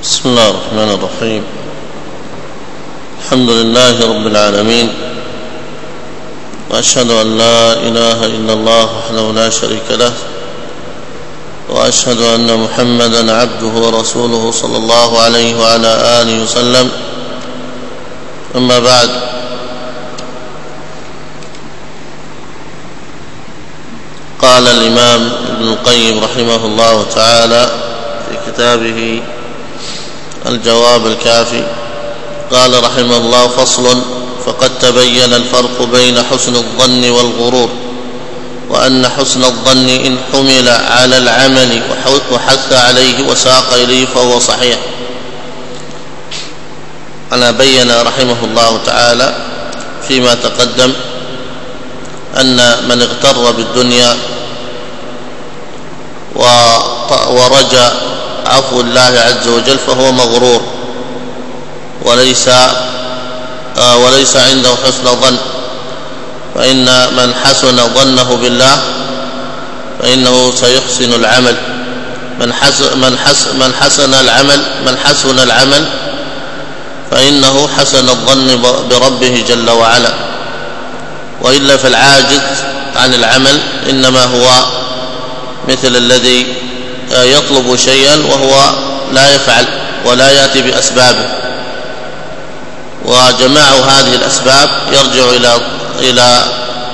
بسم الله الرحمن الرحيم. الحمد لله رب العالمين، وأشهد أن لا إله إلا الله وحده لا شريك له، وأشهد أن محمدا عبده ورسوله صلى الله عليه وعلى آله وسلم. أما بعد، قال الإمام ابن القيم رحمه الله تعالى في كتابه الجواب الكافي، قال رحمه الله: فصل: فقد تبين الفرق بين حسن الظن والغرور، وأن حسن الظن إن حمل على العمل وحث عليه وساق إليه فهو صحيح. أنا بين رحمه الله تعالى فيما تقدم أن من اغتر بالدنيا ورجى عفو الله عز وجل فهو مغرور، وليس عنده حسن ظن. فإن من حسن ظنه بالله فإنه سيحسن العمل. من حسن العمل فإنه حسن الظن بربه جل وعلا. وإلا فالعاجز عن العمل إنما هو مثل الذي يطلب شيئا وهو لا يفعل ولا يأتي بأسبابه. وجماع هذه الأسباب يرجع إلى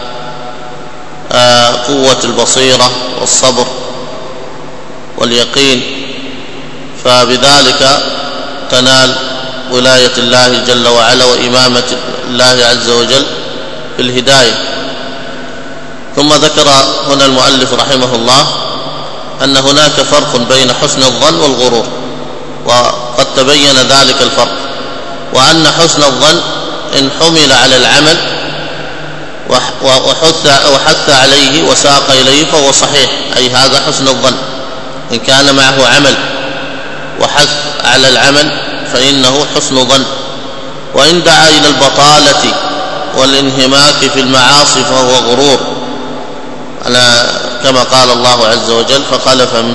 قوة البصيرة والصبر واليقين، فبذلك تنال ولاية الله جل وعلا وإمامة الله عز وجل في الهداية. ثم ذكر هنا المؤلف رحمه الله أن هناك فرق بين حسن الظن والغرور، وقد تبين ذلك الفرق، وأن حسن الظن إن حمل على العمل وحث عليه وساق إليه فهو صحيح، أي هذا حسن الظن. إن كان معه عمل وحث على العمل فإنه حسن ظن. وإن دعا إلى البطالة والانهماك في المعاصي فهو غرور، كما قال الله عز وجل: فخلف من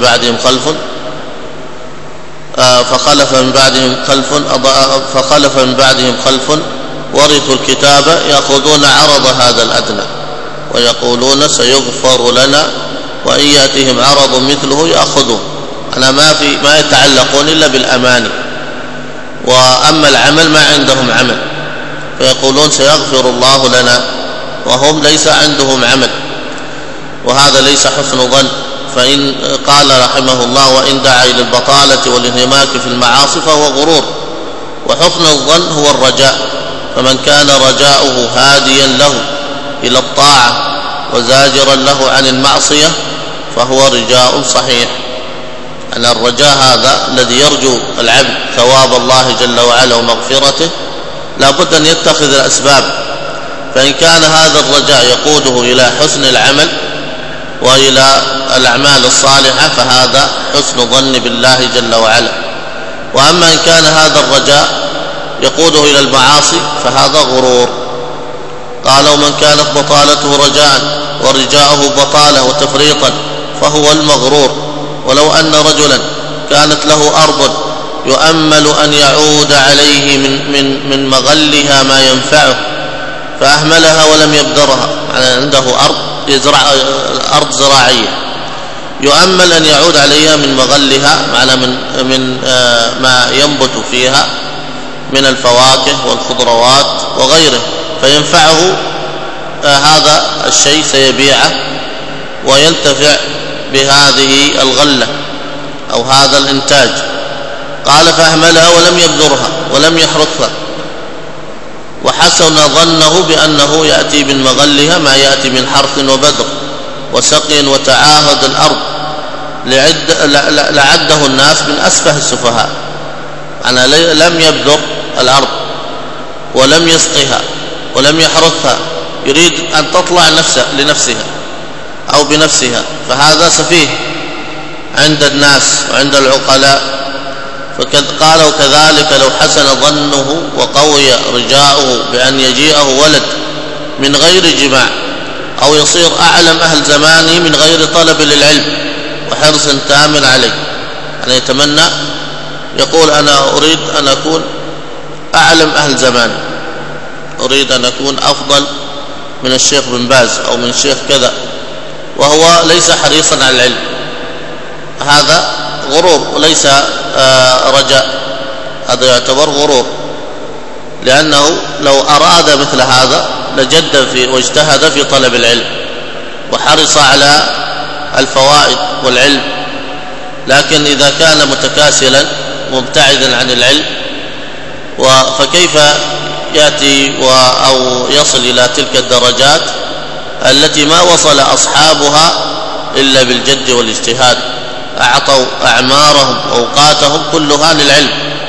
بعدهم خلف ورثوا الكتاب يأخذون عرض هذا الأدنى ويقولون سيغفر لنا وإن يأتهم عرض مثله يأخذون. ما يتعلقون إلا بالأماني، وأما العمل ما عندهم عمل، فيقولون سيغفر الله لنا وهم ليس عندهم عمل، وهذا ليس حسن ظن. فإن قال رحمه الله: وإن دعا إلى البطالة والانهماك في المعاصي فهو غرور. وحسن الظن هو الرجاء، فمن كان رجاؤه هاديا له إلى الطاعة وزاجرا له عن المعصية فهو رجاء صحيح. أن الرجاء هذا الذي يرجو العبد ثواب الله جل وعلا ومغفرته لا بد أن يتخذ الأسباب. فإن كان هذا الرجاء يقوده إلى حسن العمل وإلى الأعمال الصالحة فهذا حسن ظن بالله جل وعلا. وأما إن كان هذا الرجاء يقوده إلى المعاصي فهذا غرور. قال: ومن كانت بطالته رجاء ورجاءه بطالة وتفريطا فهو المغرور. ولو أن رجلا كانت له أرض يؤمل أن يعود عليه من مغلها ما ينفعه فأهملها ولم يبذرها، يعني عنده أرض زراعية يؤمل أن يعود عليها من مغلها، معنى من ما ينبت فيها من الفواكه والخضروات وغيره، فينفعه هذا الشيء، سيبيعه وينتفع بهذه الغلة أو هذا الإنتاج. قال: فأهملها ولم يبذرها ولم يحرثها، وحسن ظنه بأنه يأتي من مغلها ما يأتي من حرث وبذر وسقي وتعاهد الأرض، لعده الناس من أسفه السفهاء. أنا لم يبذر الأرض ولم يسقها ولم يحرثها، يريد أن تطلع لنفسها أو بنفسها، فهذا سفيه عند الناس وعند العقلاء. قال: وكذلك لو حسن ظنه وقوي رجاؤه بأن يجيئه ولد من غير جماع أو يصير أعلم أهل زمانه من غير طلب للعلم وحرص تام عليه، يعني يتمنى يقول أنا أريد أن أكون أعلم أهل زماني، أريد أن أكون أفضل من الشيخ بن باز أو من الشيخ كذا، وهو ليس حريصا على العلم، هذا غرور وليس رجاء، هذا يعتبر غرور، لأنه لو أراد مثل هذا لجد واجتهد في طلب العلم وحرص على الفوائد والعلم. لكن إذا كان متكاسلا مبتعدا عن العلم فكيف يأتي أو يصل إلى تلك الدرجات التي ما وصل أصحابها إلا بالجد والاجتهاد، أعطوا أعمارهم وأوقاتهم كلها للعلم،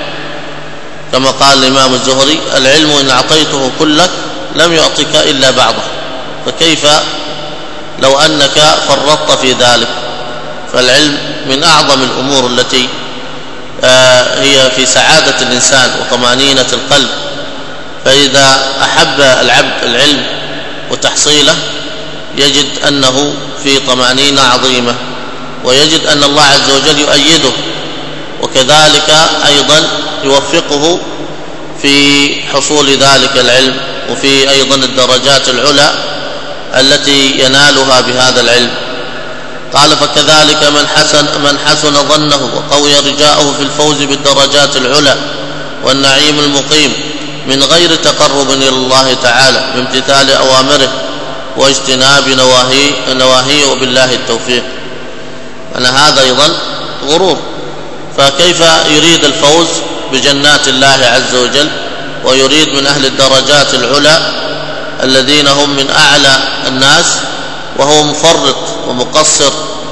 كما قال الإمام الزهري: العلم إن أعطيته كلك لم يعطك إلا بعضه. فكيف لو أنك فرطت في ذلك؟ فالعلم من أعظم الأمور التي هي في سعادة الإنسان وطمأنينة القلب، فإذا أحب العبد العلم وتحصيله يجد أنه في طمأنينة عظيمة، ويجد أن الله عز وجل يؤيده، وكذلك أيضا يوفقه في حصول ذلك العلم، وفي أيضا الدرجات العلى التي ينالها بهذا العلم. قال: فكذلك من حسن ظنه وقوي رجاؤه في الفوز بالدرجات العلى والنعيم المقيم من غير تقرب إلى الله تعالى بامتثال أوامره واجتناب نواهيه، وبالله التوفيق. أن هذا أيضا غرور، فكيف يريد الفوز بجنات الله عز وجل ويريد من أهل الدرجات العلى الذين هم من أعلى الناس وهو مفرط ومقصر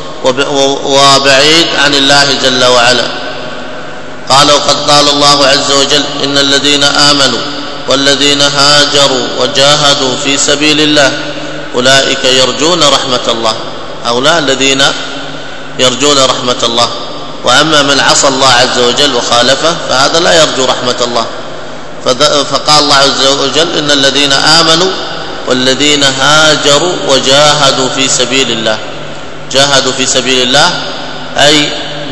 وبعيد عن الله جل وعلا؟ قال: وقد قال الله عز وجل: إن الذين آمنوا والذين هاجروا وجاهدوا في سبيل الله أولئك يرجون رحمة الله. هؤلاء الذين يرجون رحمة الله، وأما من عصى الله عز وجل وخالفه فهذا لا يرجو رحمة الله. فقال الله عز وجل: إن الذين آمنوا والذين هاجروا وجاهدوا في سبيل الله. جاهدوا في سبيل الله أي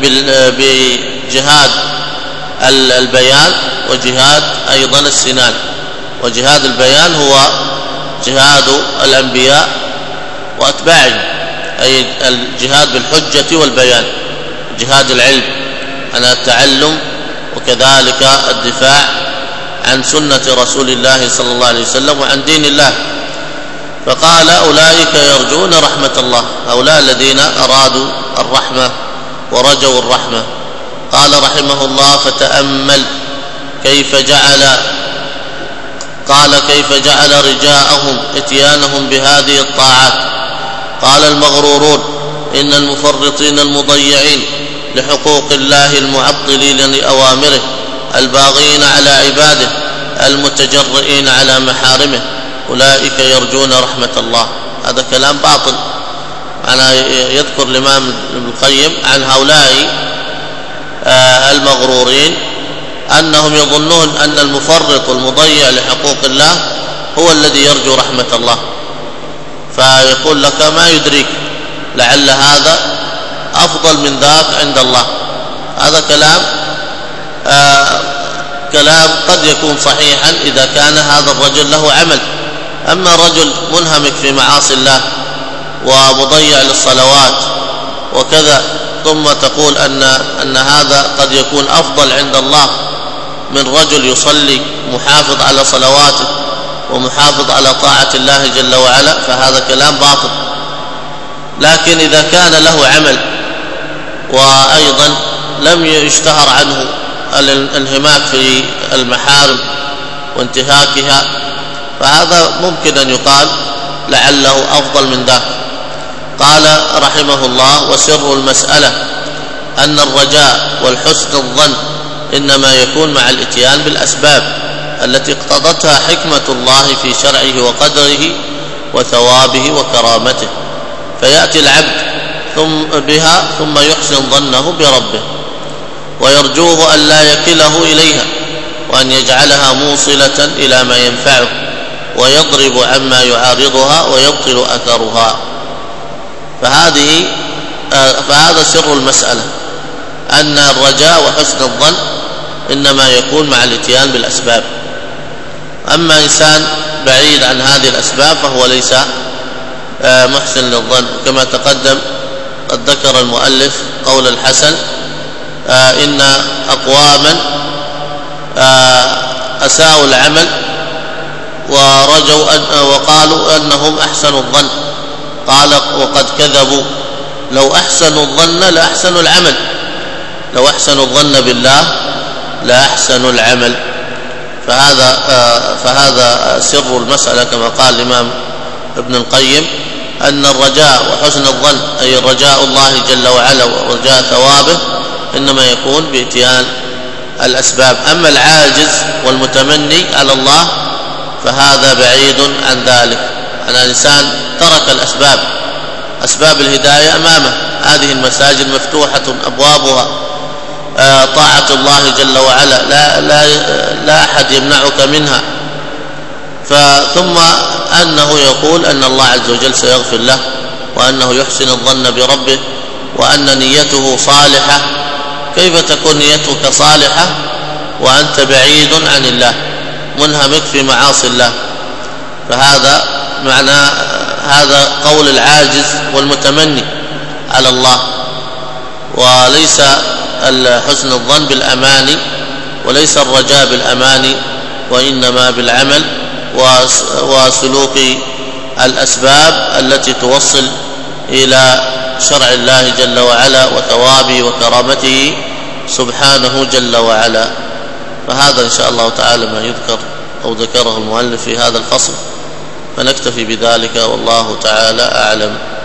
بجهاد البيان وجهاد أيضا السنان. وجهاد البيان هو جهاد الأنبياء وأتباعهم، أي الجهاد بالحجة والبيان، جهاد العلم عن التعلم، وكذلك الدفاع عن سنة رسول الله صلى الله عليه وسلم وعن دين الله. فقال: أولئك يرجون رحمة الله، هؤلاء الذين أرادوا الرحمة ورجوا الرحمة. قال رحمه الله: فتأمل كيف جعل رجاءهم اتيانهم بهذه الطاعات. قال: المغرورون إن المفرطين المضيعين لحقوق الله المعطلين لأوامره الباغين على عباده المتجرئين على محارمه أولئك يرجون رحمة الله. هذا كلام باطل. أنا يذكر الإمام ابن القيم عن هؤلاء المغرورين أنهم يظنون أن المفرط والمضيع لحقوق الله هو الذي يرجو رحمة الله، فيقول لك: ما يدريك، لعل هذا أفضل من ذاك عند الله. هذا كلام قد يكون صحيحا إذا كان هذا الرجل له عمل. أما رجل منهمك في معاصي الله ومضيع للصلوات وكذا، ثم تقول أن هذا قد يكون أفضل عند الله من رجل يصلي محافظ على صلواته ومحافظ على طاعة الله جل وعلا، فهذا كلام باطل. لكن إذا كان له عمل وأيضا لم يشتهر عنه الانهماك في المحارم وانتهاكها، فهذا ممكن أن يقال لعله أفضل من ذاك. قال رحمه الله: وسر المسألة أن الرجاء والحسن الظن إنما يكون مع الاتيان بالأسباب التي اقتضتها حكمة الله في شرعه وقدره وثوابه وكرامته، فيأتي العبد بها ثم يحسن ظنه بربه ويرجوه أن لا يكله إليها، وأن يجعلها موصلة إلى ما ينفعه ويضرب عما يعارضها ويبطل أثرها. فهذا سر المسألة، أن الرجاء وحسن الظن إنما يكون مع الاتيان بالأسباب. أما إنسان بعيد عن هذه الأسباب فهو ليس محسن للظن. كما تقدم قد ذكر المؤلف قول الحسن إن أقواما أساءوا العمل ورجوا وقالوا أنهم أحسنوا الظن، قال وقد كذبوا، لو أحسنوا الظن لأحسنوا العمل، لو أحسنوا الظن بالله لأحسنوا العمل. فهذا سر المسألة كما قال الإمام ابن القيم، أن الرجاء وحسن الظن أي رجاء الله جل وعلا ورجاء ثوابه إنما يكون بإتيان الأسباب. أما العاجز والمتمني على الله فهذا بعيد عن ذلك. أنا إنسان ترك الأسباب، أسباب الهداية أمامه، هذه المساجد مفتوحة أبوابها، طاعة الله جل وعلا لا أحد يمنعك منها، ثم أنه يقول أن الله عز وجل سيغفر له، وأنه يحسن الظن بربه، وأن نيته صالحة. كيف تكون نيتك صالحة وأنت بعيد عن الله منهمك في معاصي الله؟ فهذا معنى هذا قول العاجز والمتمني على الله، وليس حسن الظن بالأماني، وليس الرجاء بالأماني، وإنما بالعمل وسلوك الأسباب التي توصل إلى شرع الله جل وعلا وثوابه وكرامته سبحانه جل وعلا. فهذا إن شاء الله تعالى ما يذكر أو ذكره المؤلف في هذا الفصل، فنكتفي بذلك والله تعالى أعلم.